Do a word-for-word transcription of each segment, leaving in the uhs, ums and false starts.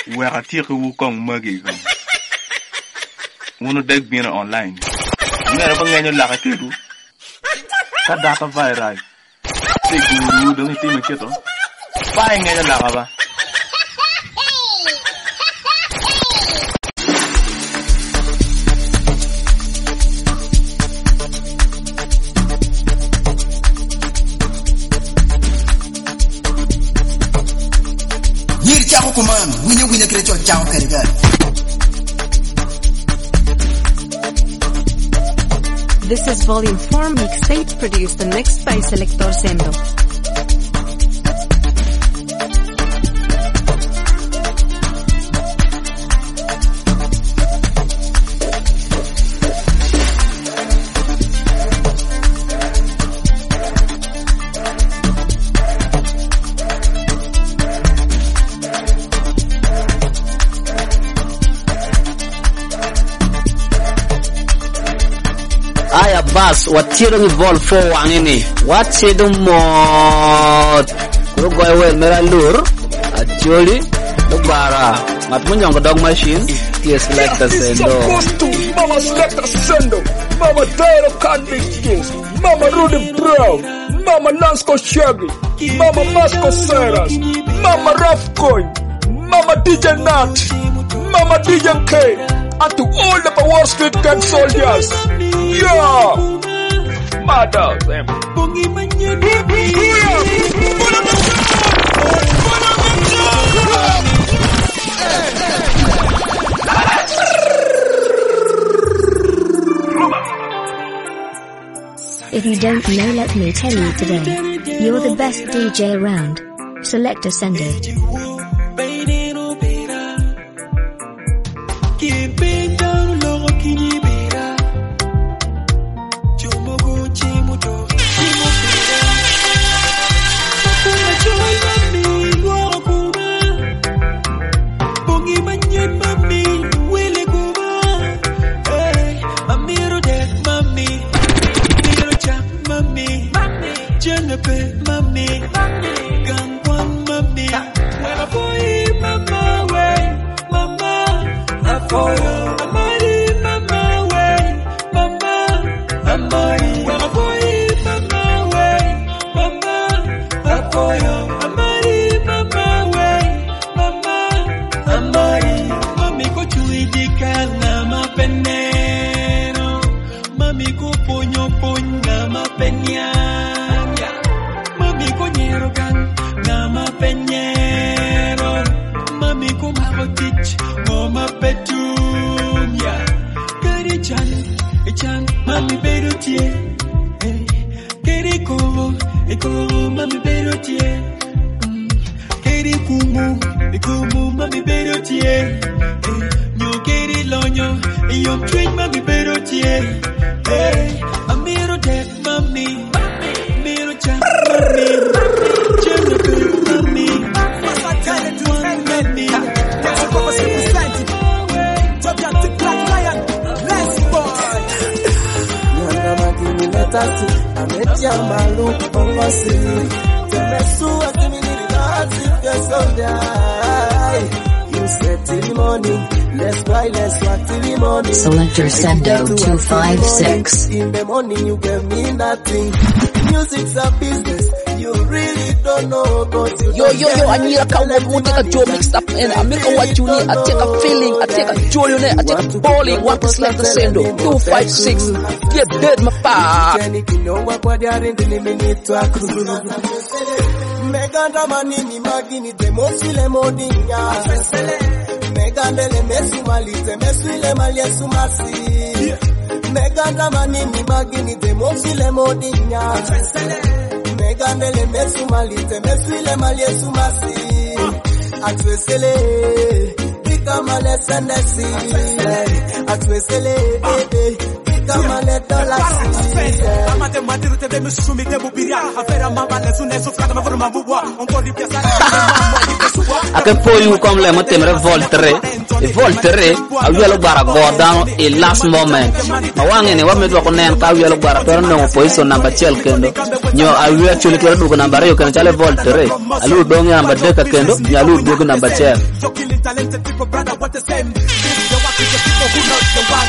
where I take a walk on muggy. One of them being online. Never going to like a kid. Cut that of viral. Take you, don't think a kitten. Buying a lava. This is Volume four mixtape produced and mixed by Selector Sendo. Aya bas watiro vol fo wangini watido mod kugo ewe mera lur ajoli lubara matmunyongo dog machine yes Selector Sendo Mama Selector Sendo Mama Dairo Convict Mama Rudy Brown Mama Lansco Shaggy Mama Masco Seras Mama Rafcoin Mama D J Nat Mama D J K and to all the Power Street Gang soldiers. Yeah! Mother them. If you don't know, let me tell you today. You're the best D J around. Selector Sendo. Selector Sendo two five six. In the morning you gave me nothing. Music's a business. You really don't know about you. Yo yo yo, I need a cow who take a joe mixed up and I make a what you need. I take a feeling, I take a joy on it, I take a bowling. One piece Selector Sendo two five six. Get dead my pa. Meganda manini magini demosile modinya. Megandele mesu malite mesule maliesu masi. Meganda manini magini demosile modinya. Megandele mesu malite mesule maliesu masi. Atwesele Bika male senesi. Atwesele kama le dola si. Amate madiru te demi sumi te bubiria. Afera mama le sune su frata ma forma bubwa. On corri piazza. Ake po yu kom le mo temre voltere. E voltere a yelo bara go down in last moment. Ma wange ne wa me do ko nen ka yelo bara to no position number chel kendo. Nyo a yu actually to do ko number yo kan chale voltere. Alu do ngi number de ka kendo, nyalu do ko number chel. Talented people, brother, what the same. This is the work with the people who know the work.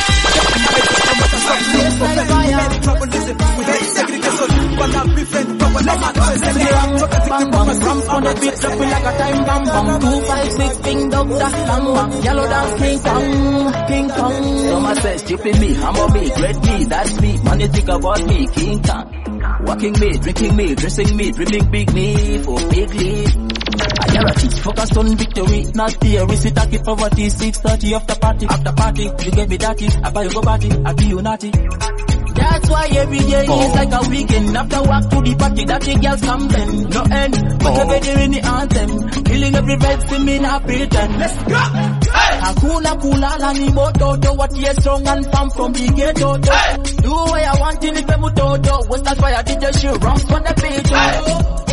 Many trouble, listen, we hate segregation, but I'm different, but we're not mad. Bang bang, drums on the beat, dropping like a time bomb bomb. Two five six, King Doctor Lamba, yellow dance King Kong, King Kong. Some say stupid me, humble me, great me, that's me. Money think about me, King Kong. Walking me, drinking me, dressing me, dreaming big me for big league. Priority, focused on victory, not theory. Sit back in poverty, six thirty after party. After party, you get me dirty. I buy you go party, I be you naughty. That's why every day oh. is like a weekend. After work to the party, that the girls come then. No end, but oh. every in the anthem. Killing every vibe, see me not pretend. Let's go! Hey! Hakuna kulala ni mototo. What you strong and fam from the ghetto. Hey! Do what I want in the femutoto. What's that why I did your shit wrong on the page? Hey!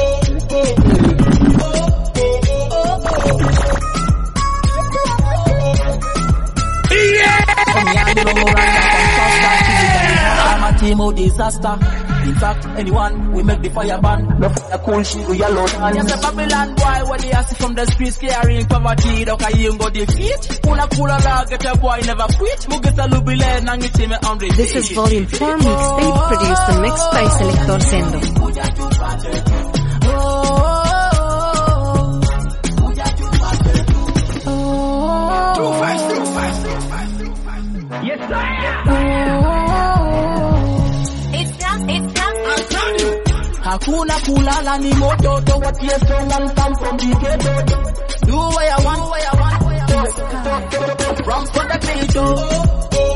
I'm a team of disaster. In fact, anyone we make the fire burn. No fire cool shit we yellow. And yes, a Babylon boy when they ask from the streets carrying poverty. Don't I you go defeat? Pull a pull a log, get a boy never quit. Mu get a lubile and you team on the. This is Volume four mixtape produced and mixed by Selector Sendo. Yes, sir. It's not, it's not. Hakuna kulala ni mototo. What you strong and come from the ghetto. Do what I want, what I want. From for the ghetto.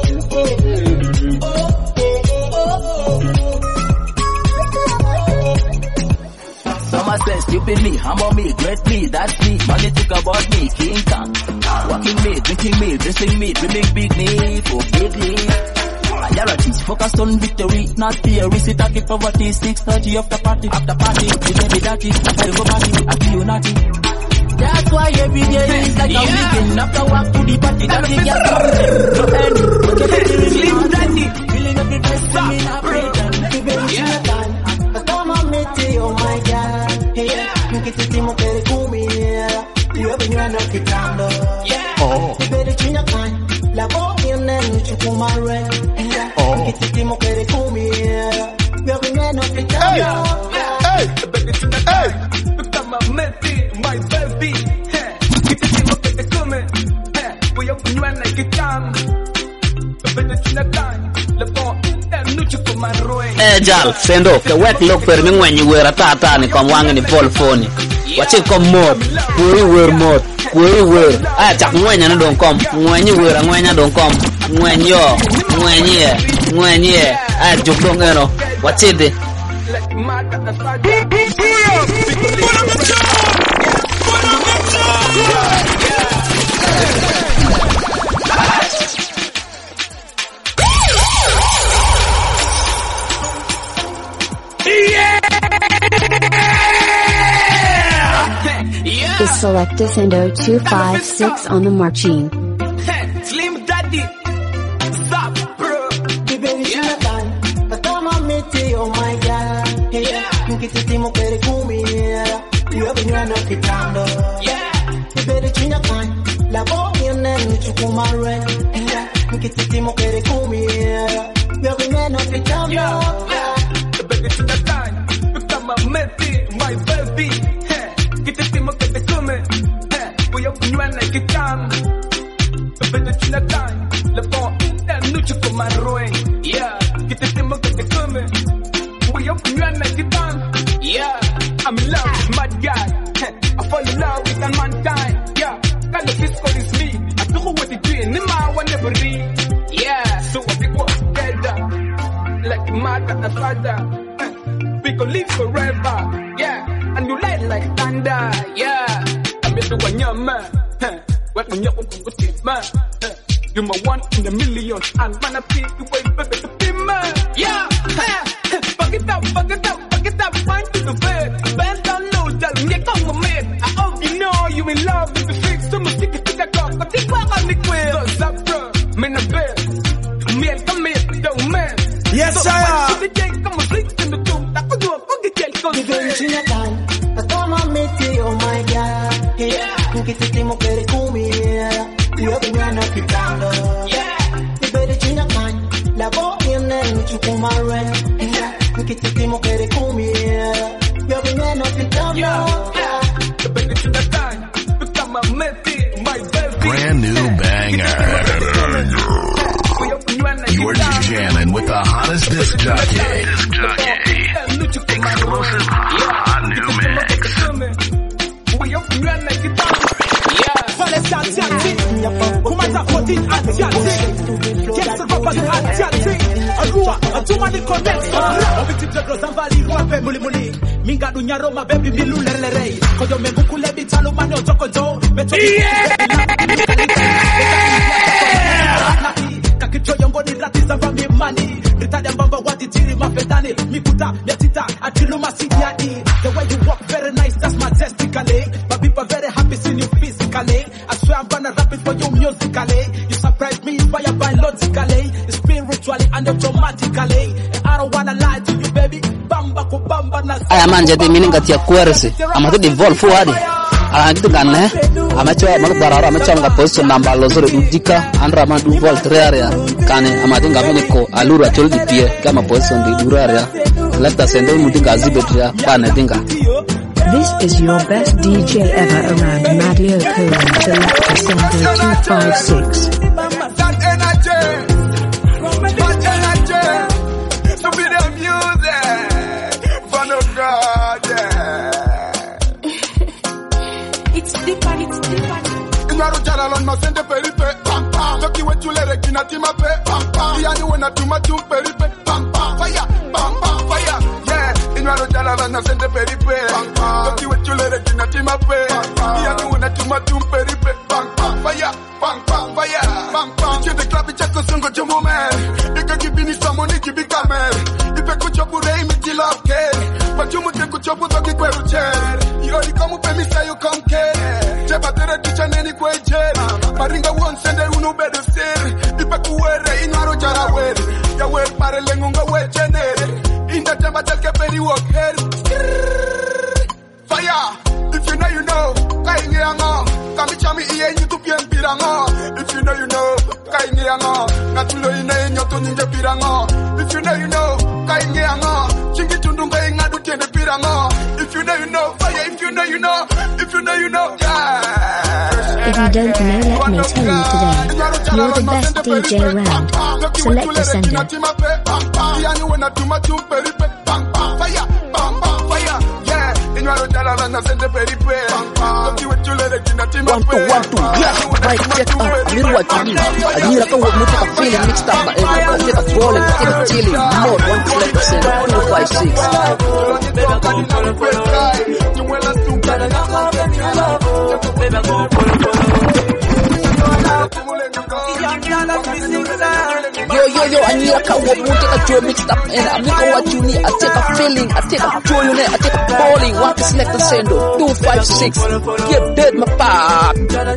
Some say stupid me, humble me, great me, that's me. Money think about me, King Kong. Walking me, drinking me, dressing me, dreaming big me for big me. Priorities, focused on victory, not theory. Sit back in poverty, six thirty after party. After party, you get me dirty. I go party, I be you naughty. That's why every day is like a weekend. After work to the party, that the girls come no end. Look at the Slim Daddy, feeling every day, feeling happy. Yeah. Kama meti, oh my God. Yeah. Mkititimu kere kumi. Iwe binywa na kitando. Yeah. Iberi chinya kany. La bogi nenu chukumare. Yeah. Mkititimu kere kumi. Iwe binywa na kitando. Hey, baby, hey. Kama meti, my baby. Mkititimu kere kumi. Iwe binywa na kitando. Iberi chinya kany. La bogi nenu chukumare. Eh jal Sendo ke wet lok per mi ngwen wera tata ni kom wange ni pol phone wache kom mod kuri wer mod kuri wer a chak ngwen na don kom ngwen wer ngwen don kom ngwen yo ngwen ye ngwen ye a juk don eno wache de Is Selector Sendo two five six on the marching. Slim Daddy, stop, bro. Yeah. Kama meti, oh my God. Yeah. Mkititimu kere kumi. Iwe binywa na kitando. Yeah. Iberi chinya kany. La bogi nenu chukumare. Yeah. Mkititimu kere kumi. Iwe binywa na kitando. Yeah. Iberi chinya kany. Kama meti, my baby. Kititimu kere kumi. Iwe binywa na kitando. Iberi chinya kany. La bogi nenu chukumare. Yeah. Kititimu kere kumi. Iwe binywa na kitando. Yeah. I'm in love with mad guy. I fall in love with a mankind. Yeah. Kind of physical is me. I don't know what it doing. Nima one never read. Yeah. So what we work together. Like mother and father. We gon' live forever. Yeah. And you light like thunder. Yeah. I'm into one young man. What when you're going to man. You're my one in a million, and man I feel you way baby to be man. Yeah, fuck it up, fuck it up, fuck it up, find to the bed. Bend down low, tell me come with me. I hope you know you in love with the fix. So much stick it to the clock, but think what I'm liquid. Cause I'm bro, me the best. Me and come here, don't man. Yes, sir. So the day come and sleep in the tomb. That could do a fucking jail, cause you don't see your time. But come on, meet you, oh my God. Yeah, you get to see me, very cool, me, yeah. You have been running up your down, yeah. You better change your mind. La voz viene en tu comarre. Yeah, you get to see me, very cool, me, yeah. You have been running up your down, yeah. You better change your time. Become a messy, my baby. Brand new banger. You're jamming with the hottest disc jockey. Disc jockey. Exclusive hot new mix. We up and run like it down. Kumata fourteen Asiatic. Yes, the rappers Asiatic. Arua, Atumani connect. Obiti Jagro Zambali, Rape Muli Muli. Minga Dunya Roma, baby Milu Lerere. Koyo Menguku Lebi Talo Mano Joko Jo. Yeah! Kakicho Yongo ni Ratiza Rami Mani. Ritadia Mbamba Wati Tiri Mafedani. Mikuta, Yatita, Atiluma Sidiadi. The way you walk very nice, that's majestically. My people very happy seeing you physically. I swear I'm gonna rap it for you musically. You surprise me, inspire biologically, spiritually and automatically. I don't wanna lie to you, baby. Bamba ko bamba na. Aya manje de mininga tia kuerse. Amate de vol fuadi. Ala ngitu ganne. Amacho makbarara amacho nga position namba lozore dudika andra mandu vol trearea. Kane amate ngabene ko alura chol di pie kama position di duraria. Lefta sendo mutinga zibetria bana dinga. This is your best D J ever around Madio Colon Selector Sendo two five six. That energy, that energy, to be the music, for no God, yeah. It's different, it's different. In your channel on my send peripe, pam pam. Toki wetu lere kina tima pe, pam pam. Yani wena tuma tum peripe, pam pam. Fire, pam pam, fire, yeah. In your channel on my send peripe, pam pam. Toki wetu lere kina tima pe, pam pam. Yani wena tuma tum peripe, pam pam. Fire, pam pam, fire, pam pam. Ichi the club ichi kusungo jumbo man. Ika kibini samoni kibi kamer. Ipe kuchopu rei miti love care. Pachumu te kuchopu toki kwe ucher. Yori kamu pe misa yu come care. Cheba tere ticha neni kwe jer. Maringa won sende unu bedo sir. Ipe kuwere inaro jara were. Ya wer pare lengunga we chenere. Inda temba telke peri walk her. Fire. If you know you know. Kainge anga. Kami chami iye nyitu pien piranga. If you know you know. Kainge anga. Natulo ine nyoto ninja piranga. If you know you know. Kainge anga. Chingi tundunga inga du tiende piranga. If you know you know. Fire. If you know you know. If you know you know. Yeah. If you don't know, let me tell you today. You're the best D J around. Select the sender. One two one two, yeah, right, check out. I mean what you need. I need a go with a feeling mixed up, but I take a bowling, take a chilling, more one select percent, two five six. Yo, yo, yo, I need a cow, take a joy mixed up, and I make what you need. I take a feeling, I take a joy in it, I take a bowling, one to select the sendo, two five six. Get dead, my pop.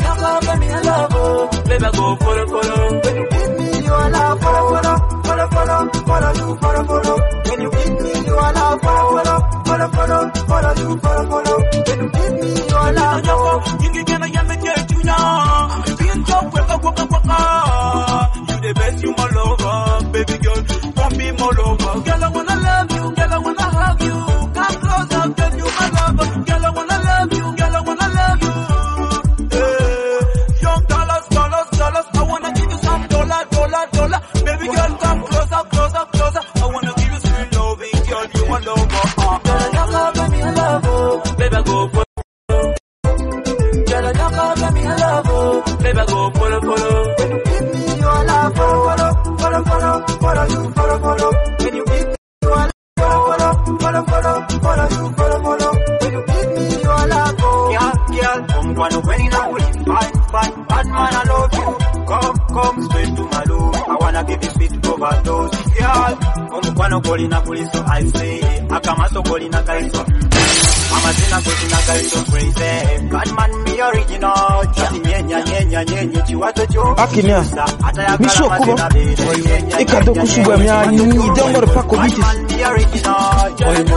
You the best, you my lover, baby girl, come be my lover. Girl, I wanna love you, girl, I wanna hug you. Come closer, girl, you my lover. Girl, I wanna love you, girl, I wanna love you. Hey, young dollars, dollars, dollars. I wanna give you some dollar, dollar, dollar. Baby girl, come closer, closer, closer. I wanna give you sweet loving, girl, you my lover. Uh, girl, I love, let me love you. Baby, go for it. Girl, I love, let me love you. Baby, go for it, for it. Follow, follow, follow, follow you, follow, follow. When you beat me, you are follow, follow, follow, follow you, follow, follow. When you beat me, you are love. Yeah, girl, I'm gonna win in a way. Fine, fine, bad man, I love you. Come, come straight to my room. I wanna give this beat overdose. Girl, como kwano kolina kuliso I say. Akamaso kolina kaiso. Amazina kolina kaiso crazy. Gunman me original. Chati nyenya nyenya nyenya chiwato cho. Akinya. Misho kuba. Ikado kusubwa myanyi. Idongo de pako bitis. Me original.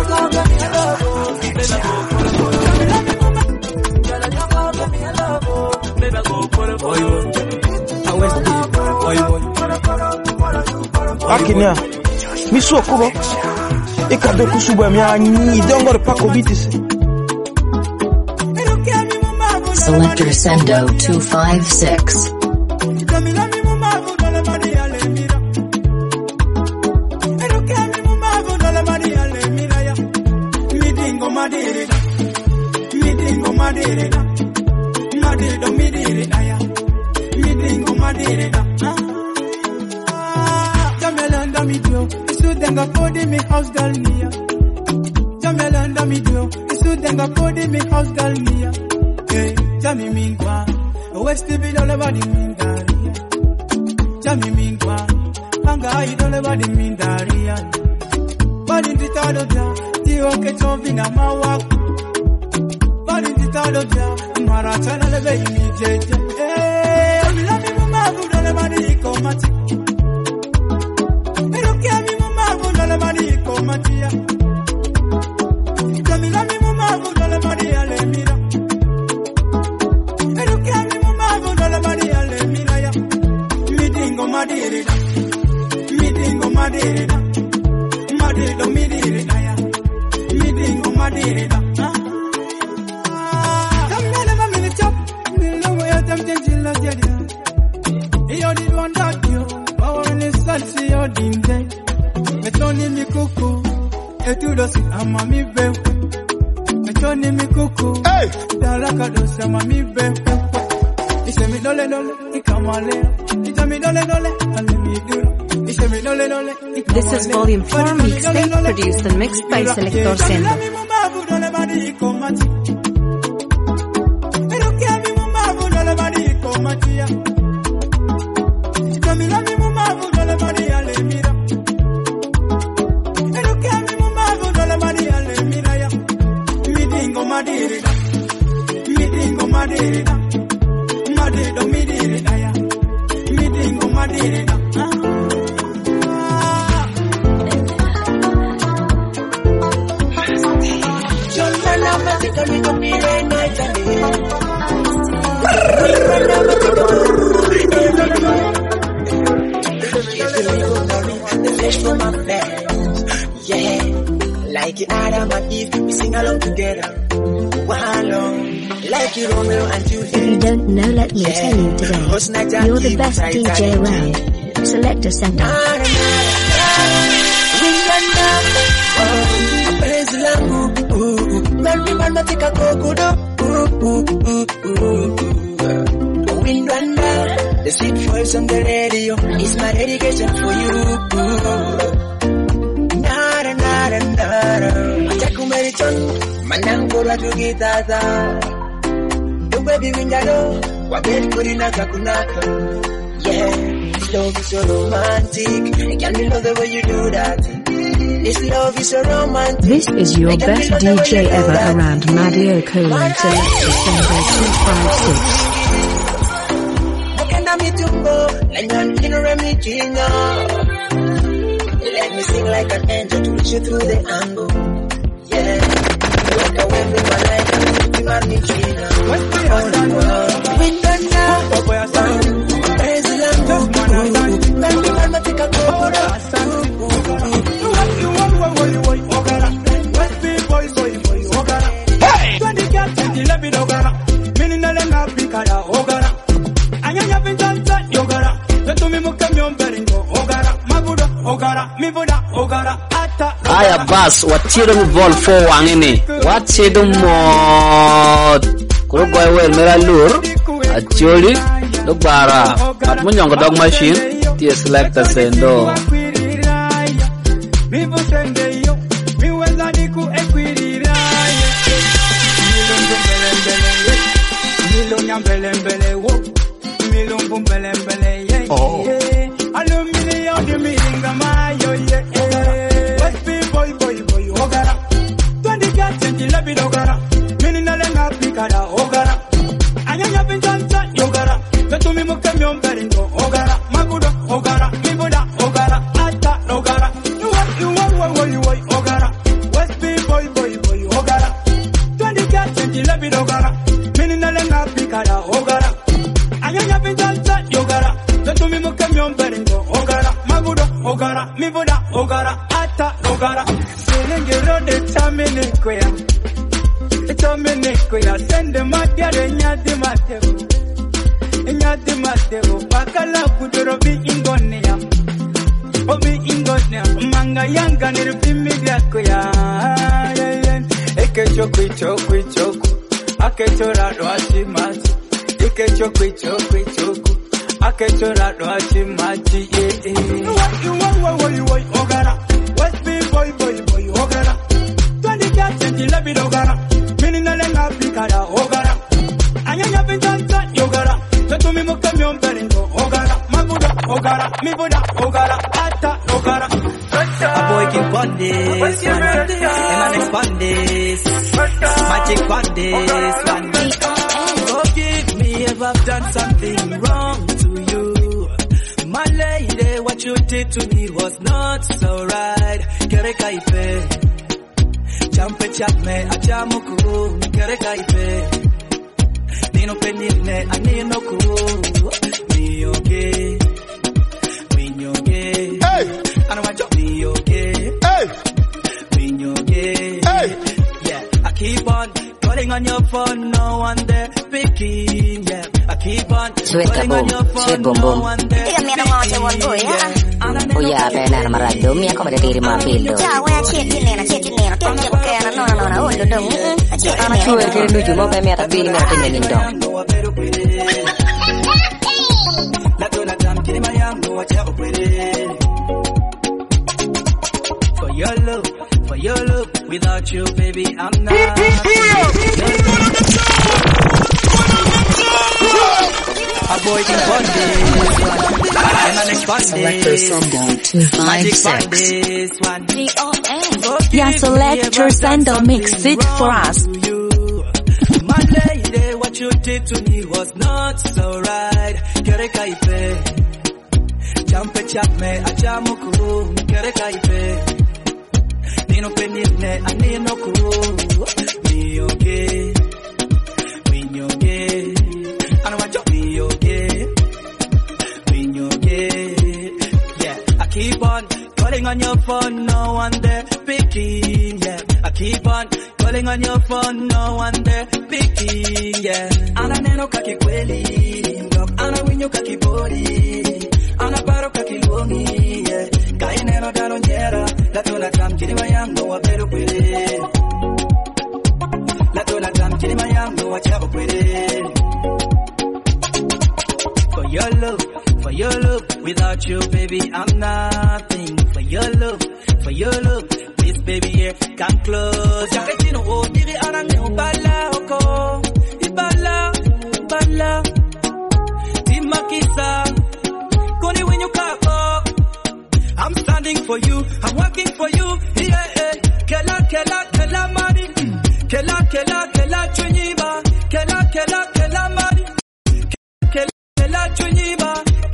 Akinya. Misho kuba. Ikado kusubwa myanyi. Idongo de pako bitis. Selector Sendo two five six. This is Volume four mixtape produced and mixed by Selector Sendo. Like Adam and Eve, we sing along together. Like Romeo and Juliet. If you don't know, let me tell you today. You're the best D J around. Selector Sendo. The sweet voice on the radio is my dedication for you. Nara nara nara, Jakumeriton, Manangora to Gitata. The baby window, Wabet Kurina Kakunaka. Yeah, this love is so romantic. Can you love the way you do that? This love is so romantic. This is your best D J ever around, Madio Colon Selector Sendo two five six. Let me sing like an angel to reach you through the angle. Yeah, walk away with my life and you got me Gina. What's the other one? We don't know. Praise the Lord. Let me run my take a quarter. Hey! twenty cats and eleven ogara. Meaning I don't have big ogara. I ain't having done that yogara. Let me move come on beringo ogara. Mabuda ogara. Mi buda ogara. Ata. Aya bas watiro mi vol four wangini. Watido mod. Kuro goy wel mera lur. Acholi. Lubara. At munyongo dog machine. Tia Selector Sendo. Mi busende yo. Mi weza diku equirira. Milo nyambele mbele wo. milumbu mbele mbele, yeah, Oh. yeah. Aluminium di miringa mayo, yeah, yeah. West B boy boy boy, ogara. Twenty cat twenty lebi dogara. Mini na lenga pikada, ogara. Anyanya pinjansa, yogara. Betu mi mukemi omberingo, ogara. Magudo, ogara. Mibuda, ogara. Ata, ogara. You want, you want, you want, you want, ogara. West B boy boy boy, ogara. Twenty cat twenty lebi dogara. Mini na lenga pikada, ogara. Anyanya pinjansa, yogara. Betu mi mukemi omberingo, ogara. Magudo, ogara. Mibuda, ogara. Ata, ogara. Selenge rode tamene kwea. Dominic, we are sending my dear Nyadi Mateo. Nyadi Mateo, Bakala Kudrobi Ingonia. Obi Ingonia, Manga Yanga, Nirpimidia Koya. Eke Choku, Choku, Choku. Akechora Roachi Machi. Eke Choku, Choku, Choku. Akechora Roachi Machi. What you want, what you want, Ogara. West B boy, boy, boy, Ogara. Twenty cats and eleven Ogara. Lenga pikada ogara anyanya pinjansa yogara betu mi mukemi omberingo ogara maguda ogara mibuda ogara ata ogara a boy keep on this one and I expand this magic on this one forgive me if I've done something wrong to you my lady what you did to me was not so right kere kaipe Champe chapme achamuku kere kaipe Nino penine anino ku Miyoge Minyoge Hey Anawajo Miyoge Hey Minyoge Hey Yeah I keep on calling on your phone no one there picking yeah I keep on calling on your phone no one there picking Uya benar maradum ya kau ada diri mampil. Jawa ya cek ini na cek ini na cek kayak na nona nona oh dong. Cek Anak cuy kira nuju mau pemir tapi ini mau tinggalin dong. For your love, for your love, without you baby I'm not. A boy can fund this one, and I expand Selector Sando two five six. Yeah, Selector Sando mix it for us. My lady, what you did to me was not so right. Kere kaipe, jampe chapme achamuku. Kere kaipe, nino penine anino ku. Miyoge, minyoge, anawajo miyoge, minyoge. Yeah, I keep on calling on your phone, no one there picking. Yeah, I keep on calling on your phone, no one there picking. Yeah, ana neno kaki kweli, ana winyo kaki body, ana baro kaki longi. Yeah, kai neno dano nyera, la tuna tam kini mayango wa beru kweli, la tuna tam kini mayango wa chabo kweli. For your love, for your love, without you, baby, I'm nothing. For your love, for your love, please, baby, yeah, come close. Jaketino o diri arange ubala oko, ibala, ibala, timakisa, koni when you come up. I'm standing for you, I'm working for you, yeah, yeah. Kela, kela, kela mari, kela, kela, kela chunyiba, kela, kela, kela mari, kela, kela chunyiba.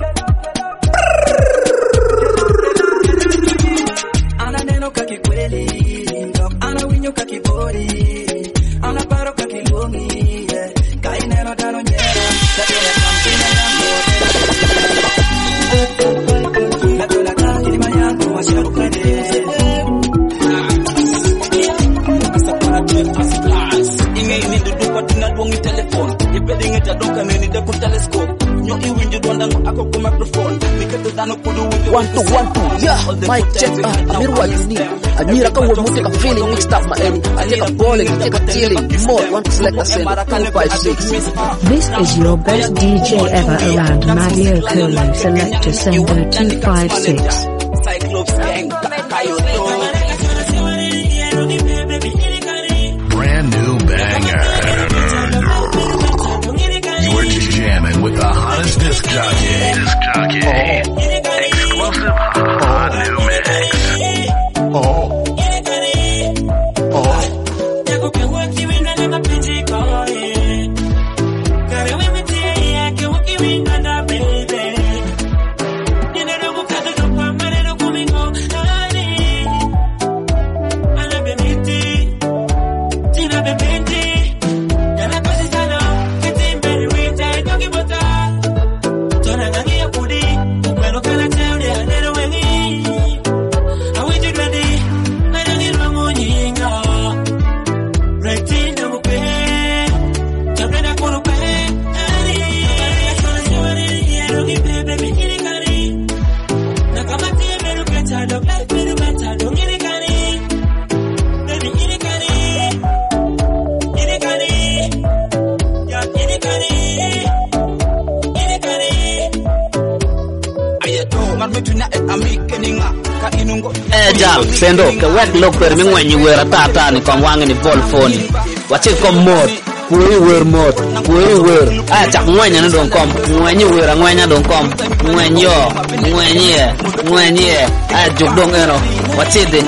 Ana neno kaki kweli, ana winyo kaki body, ana paro kaki lungi, yeah. Kai neno dano nyera, lakini kampina yangu. Lakini kampina yangu washaru kade. Inge ini duduk patina duangi telepon, ipedi ngeta doka neni deku teleskop. Nyo iwinju duandangu ako ku microphone. Niketu dano kudu winju. One two one two, yeah, mic check. Ah, Amiru wa uni. Amira ka wo muke ka feeling mixed up ma eni. I take a balling, I take a chilling. More one to select a send two five six. This is your best D J ever around Mario Colo Selector Sendo two five six. Cyclops gang, Kayoto. Brand new banger. You're jamming with the hot hottest disc jockey. Disc jockey. Exclusive hot new mix. Oh. Jal sendo ke wet loker mi ngwenyi wera tata ni kon wangi ni volphone wache kom mod kuyi wer mod kuyi wer a chak ngwenya no don kom ngwenyi wera ngwenya don kom ngwenyo ngwenye ngwenye a jog dong eno wache de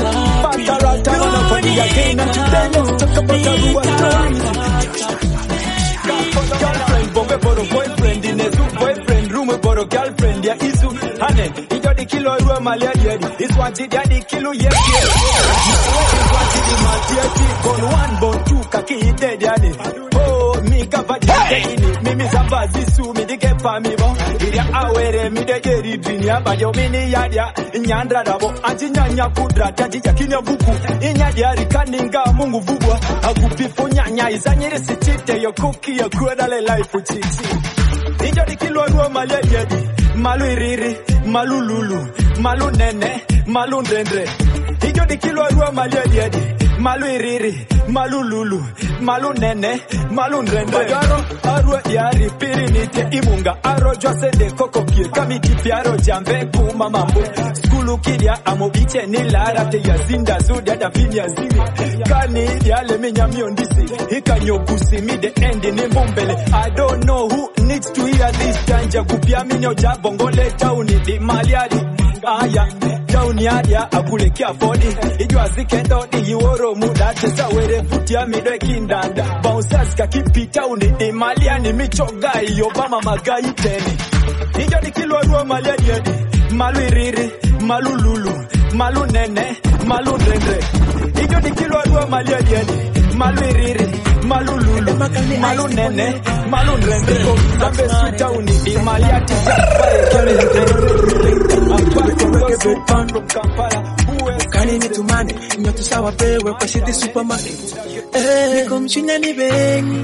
girlfriend ya isu hane ijo di kilo ruwa malia yedi iswanti di kilo yes yes iswanti di matiati kon one bon two kaki ite diani oh mi kapa di ini mimi zamba zisu mi di kepa mi bo iria awere mi de geri drinia bajo mini yadia nyandra dabo anjinya kudra taji yakinya buku inyadia rikaninga mungu vubwa agupifo nyanya izanyere sitite yo cookie yo kudale life chichi ijo di kilo ruwa malia yedi malu iriri, malu lulu, malu nene, malu ndendre. Ijo di kilo ruwa malia yedi, malu iriri, malu lulu, malu nene, malu ndendre. Bagaro arwa yari pirinite imunga aro jose de koko kir kami kipiaro jambe kuma mambo. Skulu kidia amo biche ni lara te yazinda zudi ada fini yazini. Kani ya le minya miondisi, hika nyogusi mi de endi ni mbumbele. I don't know who needs to hear this danger kupia minyo jabongole tauni di maliadi. Aya, tauni adia akule kia fodi. Ijo azikendo di hiworo muda tesa were futia midwe kindanda. Bouncers kakipi tauni di maliani michogai Obama magai teni. Ijo di kilo ruwa maliadi yedi. Malu iriri, malu lulu, malu nene, malu ndendre. Ijo di kilo ruwa maliadi yedi. Malu iriri, malu lulu, malu nene, malu ndendre. Zambe sutauni di maliati jafare kele ndendre. Aparte weke bepando mkampala. Kani ni tumane, nyotu sawa pewe kwa shiti supermarket. Eh, niko mchinya ni bengi.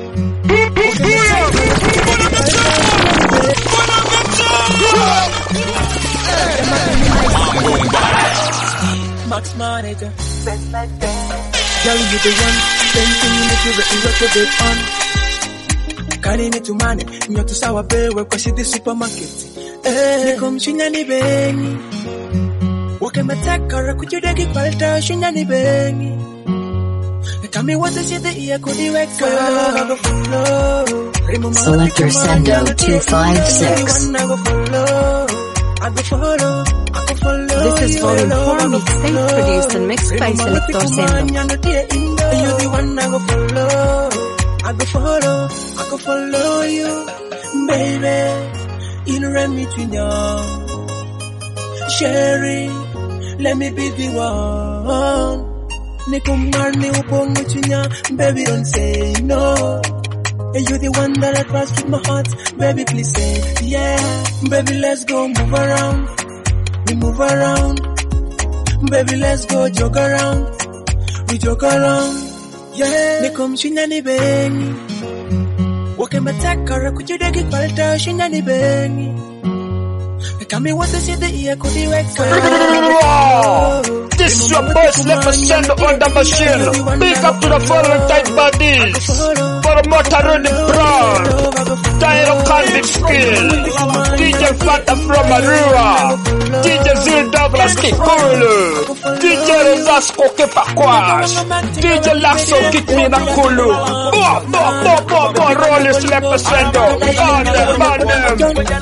Max manager. Girl, you the one, same thing you make you ready, work your bed on. Kani ni tumane, nyotu sawa pewe kwa shiti supermarket. Eh, niko mchinya ni bengi. Wake matakara kujudegi palta shinya ni bengi. Kami wata shite iya kudi weka. Selector Sendo two five six. I go follow, I go follow. This is volume four mixtape produced and mixed by Selector Sendo. You're the one I go follow. I go follow, I go follow you, baby. In run between you, Sherry. Let me be the one. Nikumani upongu chinya, baby don't say no. And you're the one that I trust with my heart, baby please say yeah. Baby let's go move around, we move around. Baby let's go jog around, we jog around. Yeah. Nikum chinya ni bengi, wake matakara kujudegi palta chinya ni bengi. Kami wata shite iya kudi weka. This is your boy Selector Sendo on the machine. Big up to the following tight bodies. For a motor on the brown. Tyro Candy Big Skill, D J Fata from Arua, D J Zil Douglas Kikulu, D J Rosasco Kepakwash, D J Laxo Kikmina Kulu, Bo, Bo, Bo, Bo, Bo, Rollis Lepasendo, Bandem, Bandem.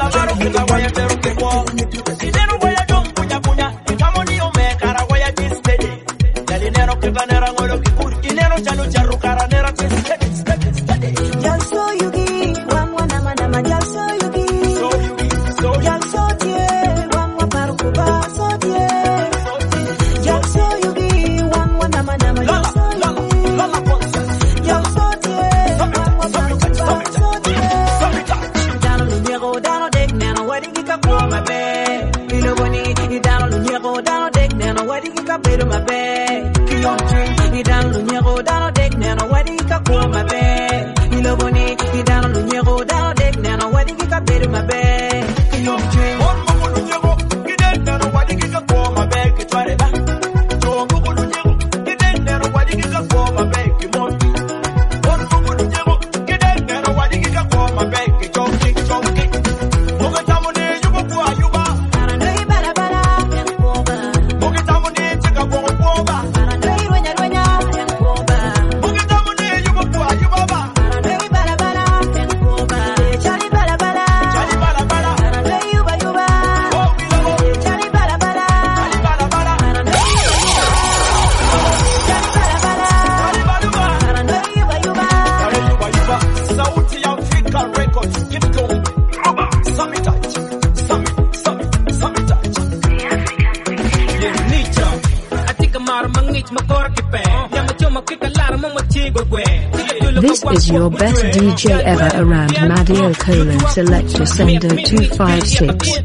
This is your best D J ever around Madio colon Selector Sendo two five six.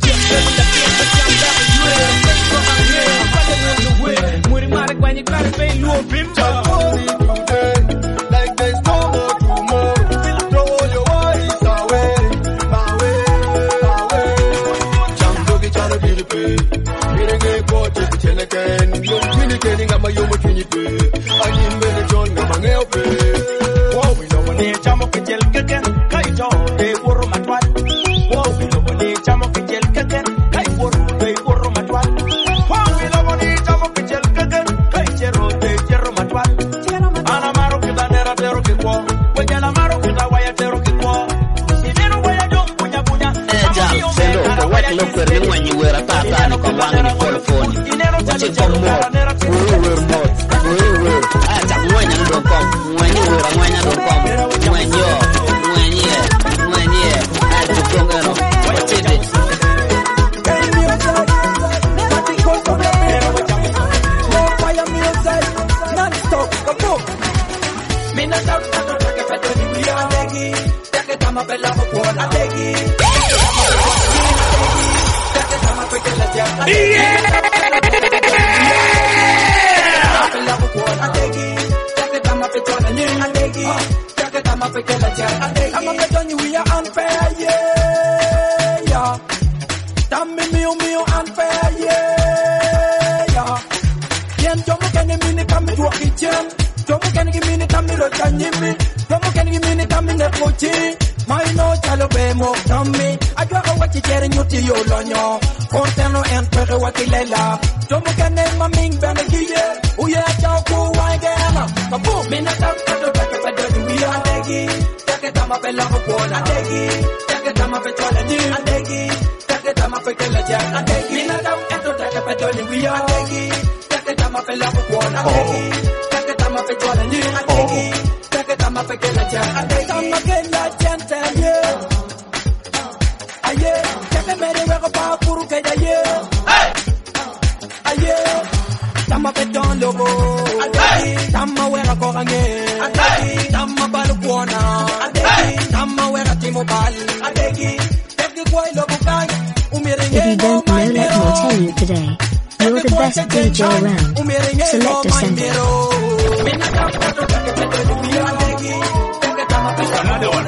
If you don't know, let me tell you today. You're the best D J around. Selector Sendo. Another one.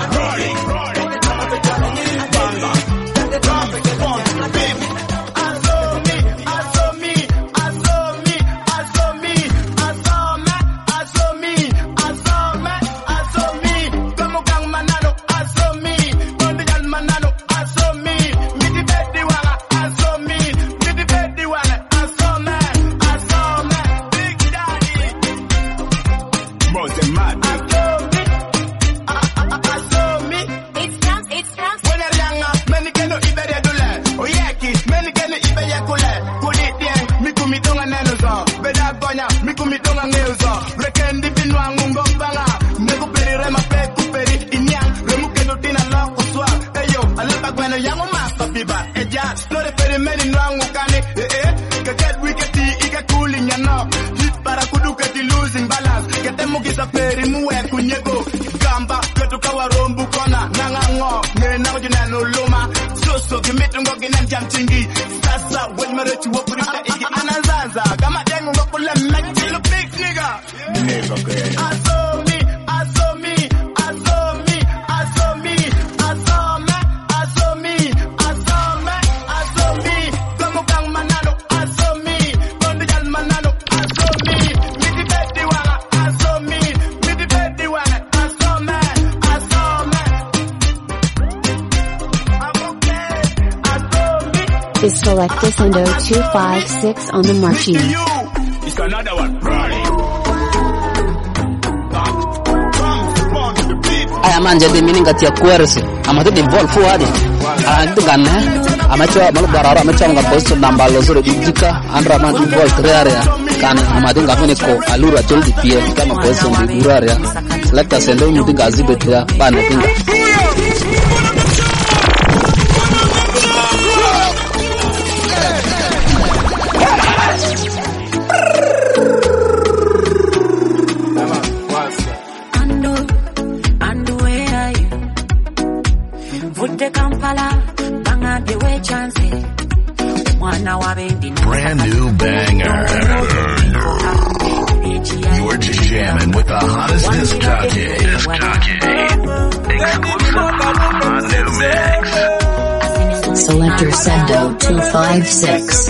Manano, Mane yangu mapa biba eja Lore peri meni nwangu kane eh eh Kaget wiketi ika cooling ya no Hit para kuduka ti losing balance Kete mukisa peri muwe kunyego Gamba ketu kawa rombu kona Nangango Mena ujunenu luma Soso gimitu ngogi nanjam chingi Sasa wenmerechi wapurita iki Ananzaza Kama dengu ngokule mek Chilu big nigga Nigga kaya Aso mi Aso mi Aso mi Aso mi Aso me Aso mi Aso me Aso mi Gomukang manano Aso mi Kondijal manano Aso mi Midi bedi wanga Aso mi Midi bedi wanga Aso me Aso me I'm okay Aso mi Is Selector Sendo two five six on the machine. It's another one Ready Aya manje de mininga tia kwersi amate de vol fu adi a dugana amacho malu barara amacho nga posto nambalo zoro dijika andra man di vol trearea kan amade nga fene ko alura tol di pie kama posto di uraria Selector Sendo mu dinga zibetia bana dinga Brand new banger. You're just jamming with the hottest disc jockey. Disc jockey. Exclusive hot new mix. Selector Sendo two five six.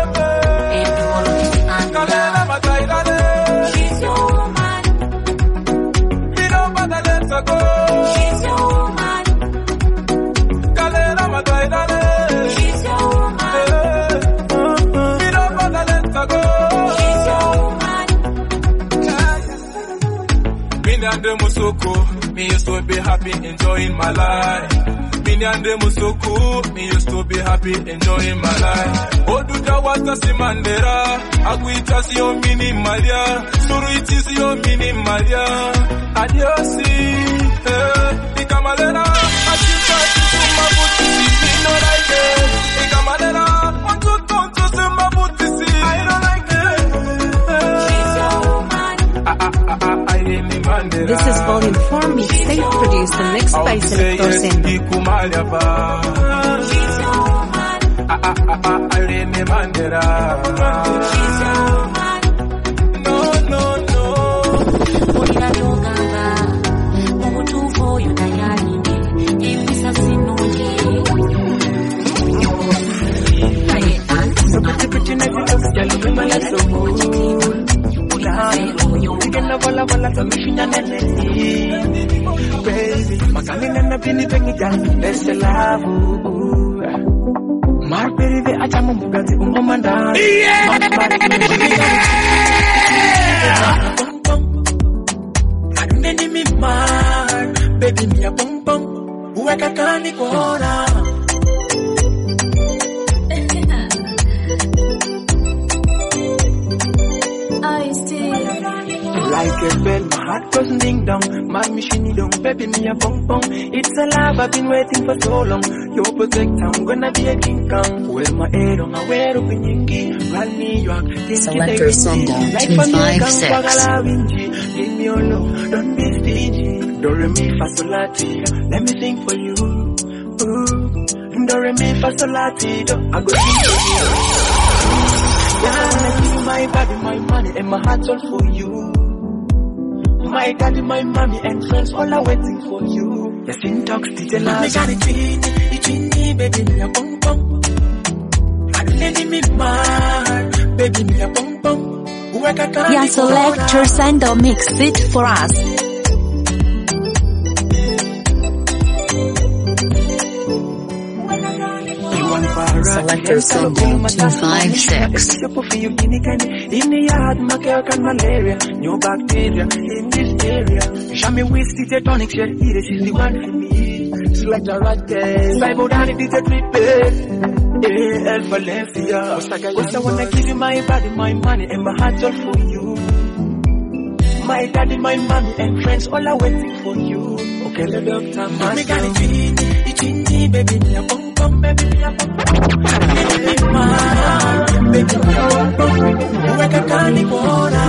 Me used to be happy enjoying my life. Mini and them so cool. Me used to be happy enjoying my life. Oduja wata simandera. Aguita si yo mini malia. Suruiti si yo mini malia. Adiosi. Eh. Ikamalera. Achita suma butisi. Me no like it. Ikamalera. One two two two suma butisi. I don't like it. She's your man. Ah ah ah ah. This is Volume four mixtape produced and mixed by Selector Sendo. No, no, no. Wala wala sa mission and baby, magaling na nabini pengi jan, ese love. Mar baby, acha mo mugati umomanda. Aduneni mi mar, baby mi a pom pom, uweka kani kona. Like a bell, my heart goes ding dong. My machine dong, baby me a pong pong. It's a love I've been waiting for so long. You protect, I'm gonna be a king kong. Wear my head on, I wear up in Yingi. Run New York, Selector Sendo two five six. Give me your love, don't be stingy. Do re mi fa sol la ti, let me sing for you. Ooh, do re mi fa sol la ti, do I go sing for you. Yeah, I wanna give you my body, my money, and my heart all for you. My daddy, my mommy, and friends all are waiting for you. Yes, in talks, D J Laz. Me got it, it, it, baby, me a pom pom. I don't let me mad, baby, me a pom pom. Yeah, Selector Sendo mix it for us. Selector Sendo two five six. In the yard, my girl got malaria, no bacteria in this area. Show me whiskey, the tonic, yeah, she's the one for me. Selector right there, Bible down, it is a trip. Yeah, El Valencia. What's I wanna give you my body, my money, and my heart all for you. My daddy, my mommy, and friends all are waiting for you. Okay, let up time, man. Me got it, it, it, baby, me a bum. come, baby, I'm baby, weka kani kuona.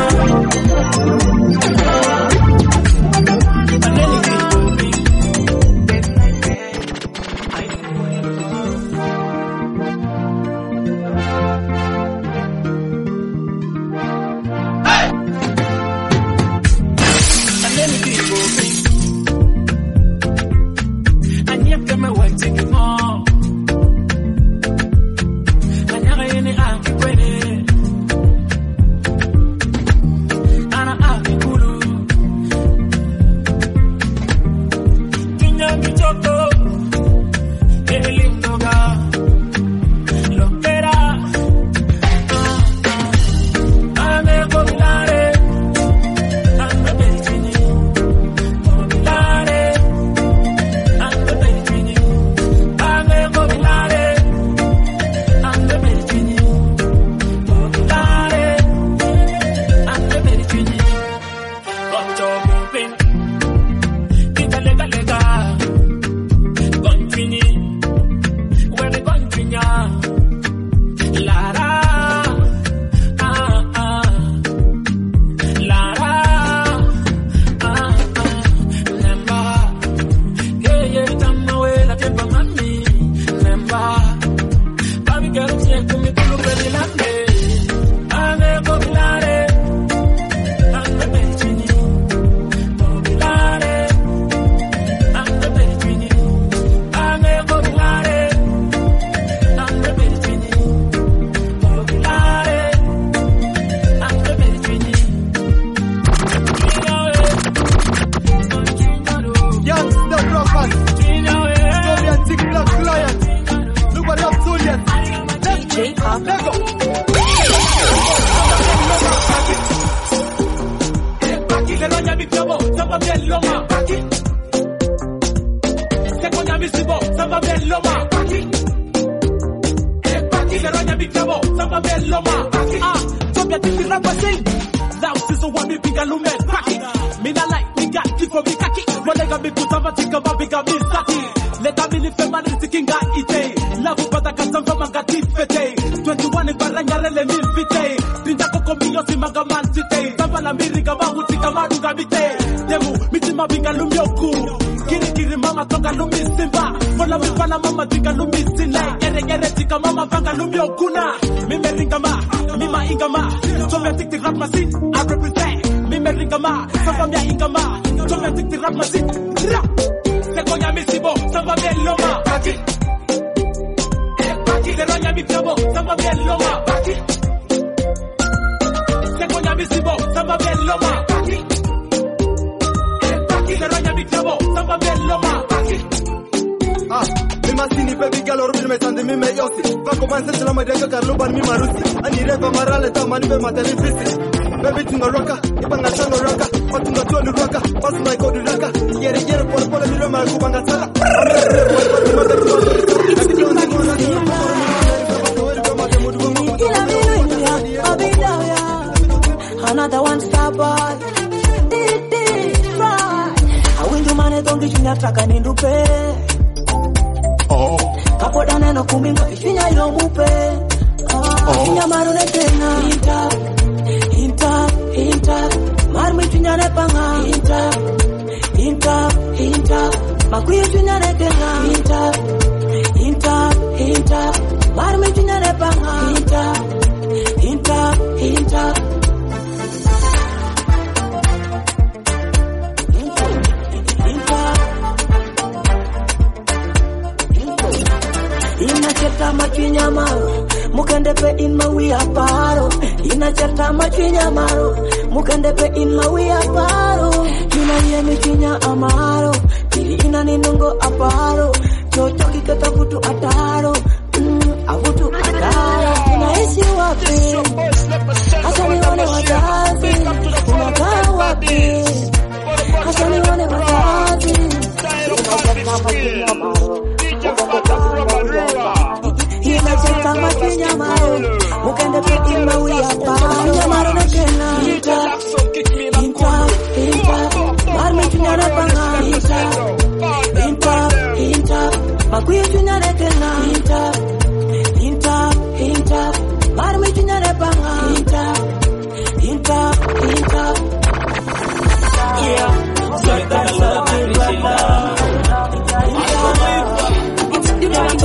Another one star boy. Awinju mane tongi chunya taka nindupe. Oh. Kapoda neno kuminga kichunya ilo mupe. Oh. Chunya marune tena. Hinta, hinta, hinta. Marmi chunya nepanga. Hinta, hinta, hinta. Makuye chunya netena. Hinta, hinta, hinta. Marmi chunya nepanga. Hinta, hinta, hinta. Inacheta machinya maro, mukende pe in mawi aparo. Inacheta machinya maro, mukende pe in mawi aparo. Ina ye michinya amaro, pili ina ninungo aparo. Chocho kikata vutu ataro, mm, avutu ataro. Unaishi wapi? Acha nione wazazi, unakaa wapi? Acha nione wazazi, inacheta machinya maro. Inacheta machinya maro, mukende pe in mawi aparo. Nyamaro na tena, hinta, hinta, hinta. Marmi chunya na panga, hinta, hinta, hinta. Kuichunya rekena Inta Inta Inta Marmi chunya repanga Inta Inta Inta Yeah So that's all I'm It's the right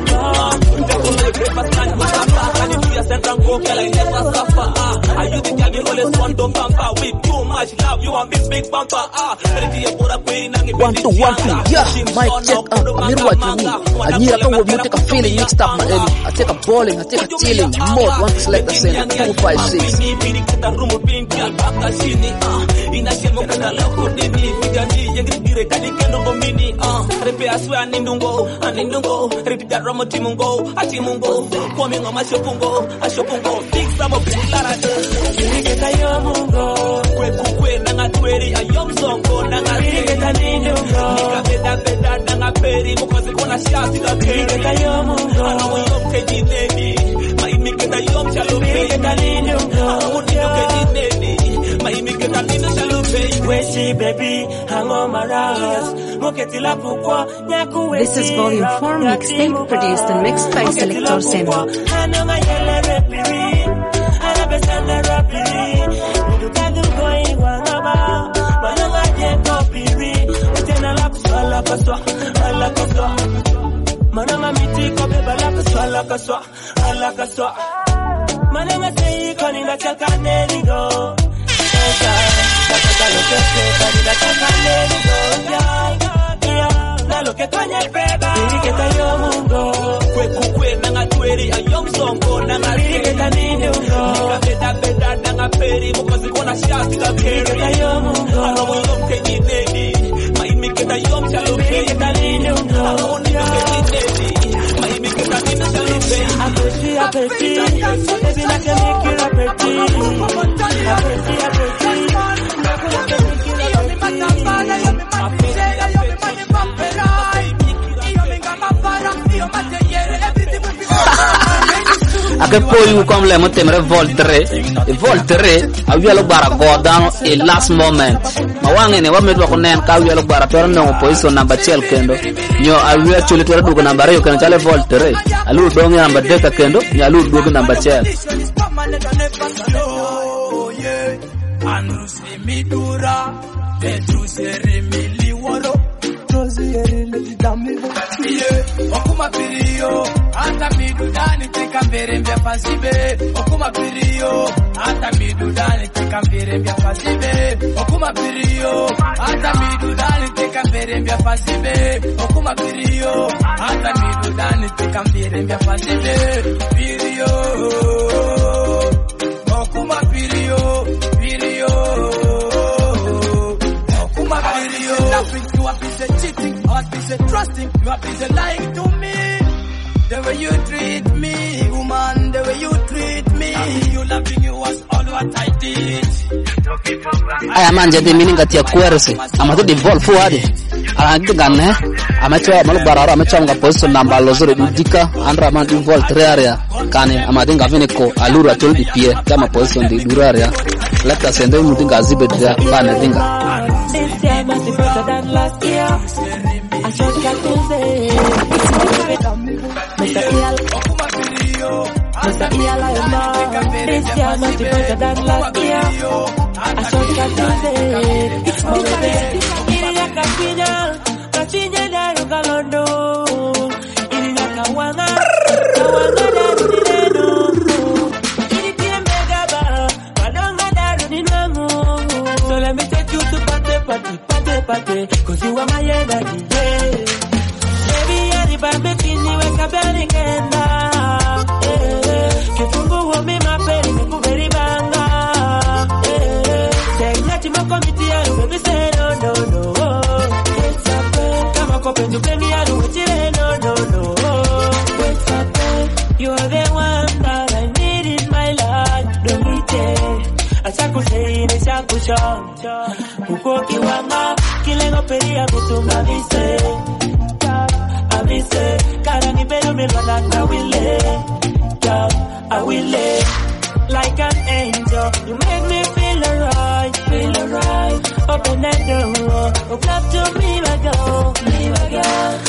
Are you the girl you always want to pamper with too much love? You want this big bumper? Ah, one two one two, yeah, mic check up. Mirror what you mean. I need a couple of you take a feeling mixed up my Ellie. I take a balling, I take a chilling. Mode one select the same two five six. This is Volume four mixtape produced and mixed by Selector Sendo. Mananga mitiko beba la kaswa la kaswa la kaswa Mananga sei koni na chakane nigo Esa Kaka lo que se koni na chakane nigo Ya Ya Na lo que kanye beba Irike ta yo mungo Kwe kukwe nanga tweri ayom songo Nanga irike ta nini ungo Nika beda beda nanga peri Mukozi kona shati la peri Irike ta yo mungo Ano mo yom ke jineni Maimike ta yom chalo peri Irike ta nini ungo Ano mo nika ke jineni Apeti, apeti, baby, I can make you apeti. Apeti, apeti, Ake poyu comme le motemre voltere e voltere a wielo bara godano e last moment ma wange ne wa medwa ko nen ka wielo bara pero no position number twelve kendo nyo a wielo chule to dugo number yo kendo chale voltere alu do ngi number deka kendo nya alu dugo number twelve Anrusi midura Petruseri miliworo Rosieri lidamigo Iye Okuma pirio Ata midudani tika mbere mbya pasibe Okuma pirio Ata midudani tika mbere mbya pasibe Okuma pirio Ata midudani tika mbere mbya pasibe Okuma pirio Ata midudani tika mbere mbya pasibe Pirio Okuma pirio Pirio Okuma pirio You have been say cheating, you have been say trusting, you have been say lying to me. The way you treat me, woman, the way you treat me, you loving you was all what I did. Aya manje de mininga tia kwerse amatu de vol fuade ala ngane amacho malu barara amacho nga position namba lozore dudika andra man di vol trearea kane amade nga vene ko alura tol di pie kama position di duraria lata sendo mutinga zibe dia bana dinga This year must be better than last year. I just got to say Mister Ial Mister Ial I know This year must be better than last year. I just got to say Oh baby Iriya kachinya Kachinya daru kalondo Iriya kawanga Kawanga daru ninenu Iri pia megaba Wadonga daru ninangu So let me take you to party, party, party, party Cause you are my energy, yeah Baby, yari bambe kini weka bani kenda Kifungu wami maperi mekuveri banga Tenyachi moko miti yaru baby say no, no, no It's a pain Kama kope nukeni yaru uchire no, no, no It's a pain You are the one that I need in my life Don't need it Achakusei chakusho Uko kiwanga Kilengo peria kutunga avise Avise Kara ni bero milwana na wile I will like an angel You make me feel alright Feel alright Open that door Look up to me my girl Me my girl Like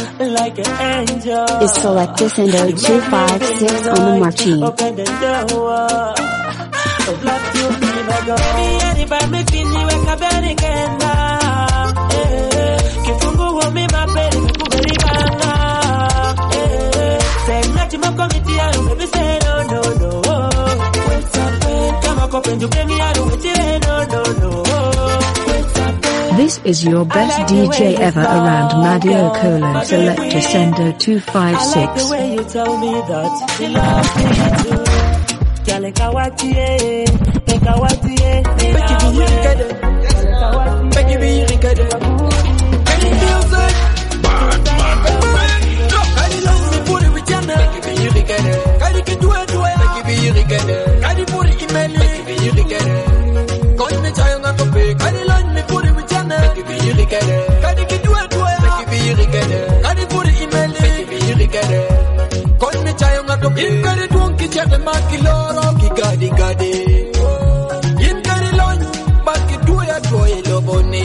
like an angel. Is Selector Sendo two five six on the marquee. Open the door. So black you me no go. Baby, anybody me feel you like a berry kenda. Eh, kifungu wo me my baby me kuberi kanga. Eh, say nothing more committee I don't baby say no no no. What's up? Come on, come and you bring me out with you no no no. This is your best D J ever around Madio colon Selector Sendo two five I like six. the way you tell me that you love me too. Girl, kawati eh, kawati eh. Make it be you together. Make it be you together. Make it feel good. Bad, bad, bad. Can you love me, put it with your name. Make it be you together. Can you do it, do it. Make it be you together. Can you put it in me? Make it be you together. Call me child and to pay. Can you love me, put it with your name. Make it be you together. Can you do it, do it. Make it be you together. Can you put it in me? Make it be you together. Call me child and to pay. Can you do it, get the makiloro. Gadi gadi, in gadi lunch, but you do ya do ya loboni.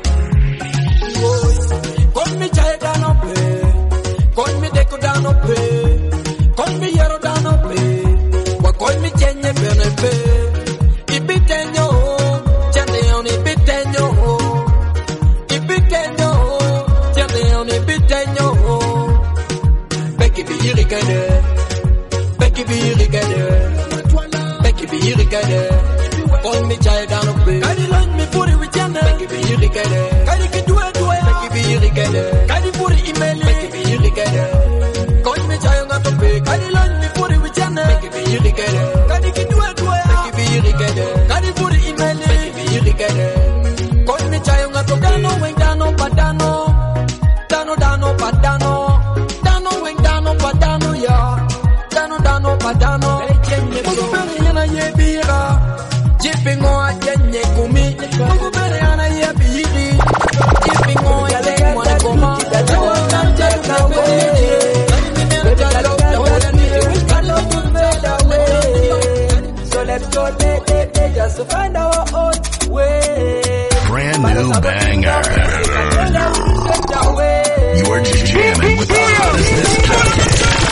Call me chai down up, call me deco down up, call me yero down up, but call me chenye benepe. Ibitenyo, chane on ibitenyo, ibitenyo, chane on ibitenyo. Becky be irrigade, Becky be irrigade. Becky be irrigade. Call me child down a bed. Can you learn me put it with your name? Becky be irrigade. Can you do it, do it? Becky be irrigade. Can you put it in me? Becky be irrigade. Call me child down a bed. Can you learn me put it with your name? Becky be irrigade. Can you do it, do it? Becky be irrigade. Can you put it in me? Becky be irrigade. Call me child down a bed. Dano, wing, dano, padano. Dano, dano, padano. Dano, wing, dano, padano, yeah. Dano, dano, padano. Jipping on a jenny kumi, Muguberiana Yabi, Jipping on a leg, one come out, that you want to take away. So let's go, just to find our own way. Brand new banger. You are just jamming with the hottest disc jockey.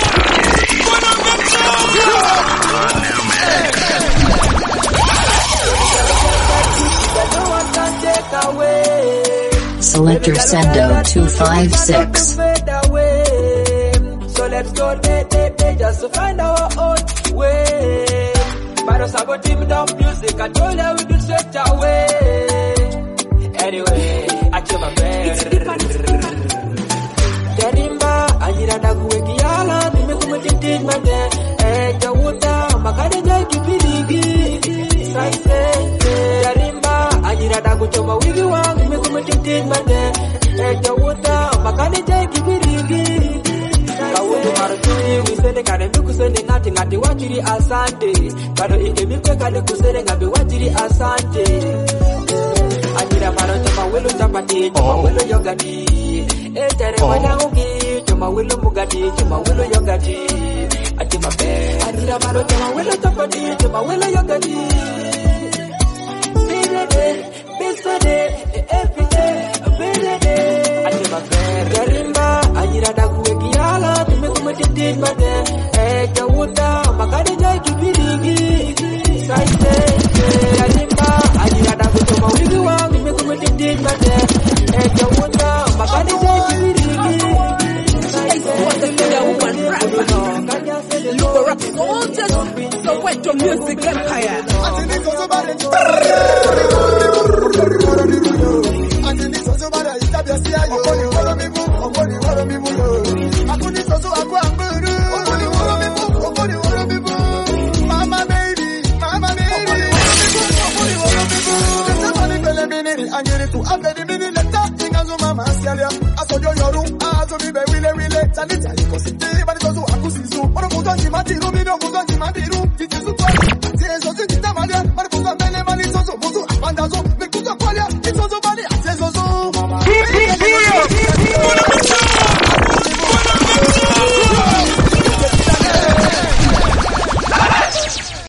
Selector Sendo two five six. So let's go day, day, day, just to find our own way. But us about team down music, I told her we do straight away. Anyway, I came a bed. Derimba, I need a dog with Yala, the Mekumatin did my day. Eh, Jawuta, Makade Jaki Pidigi. Derimba, I need a dog with Toma Wigiwa, the Mekumatin did my day. Eh, Jawuta, Makade Jaki Pidigi. We say they can't be kusende nothing at the Wajiri Asante. But if they make a kusende at the Wajiri Asante. I need a maro to my willow tapati, to my willow yogati. Eh, Tere Wadaogi, to my willow mugati, to my willow yogati. I take my bed. I need a maro to my willow tapati, to my willow yogati. Be the day, be the day, every day, be the day. I take my bed. Garimba, I need a dagu. Did my day, eh, Jawuta, Makade Jaki Pidigi. Saite, Kalimba, I did a double to my wiggy one, we make a did my day, eh, Jawuta, Makade Jaki Pidigi. What's the killer woman rapper? Look for rap soldiers, so wet your music empire. Mama baby, mama baby, and you need to have the minute letter. Think as mama Australia. I saw your yoru, I saw me be really really. Sanita, you can see, but it's also a kusisu. Or a kusanji matiru, me no kusanji matiru.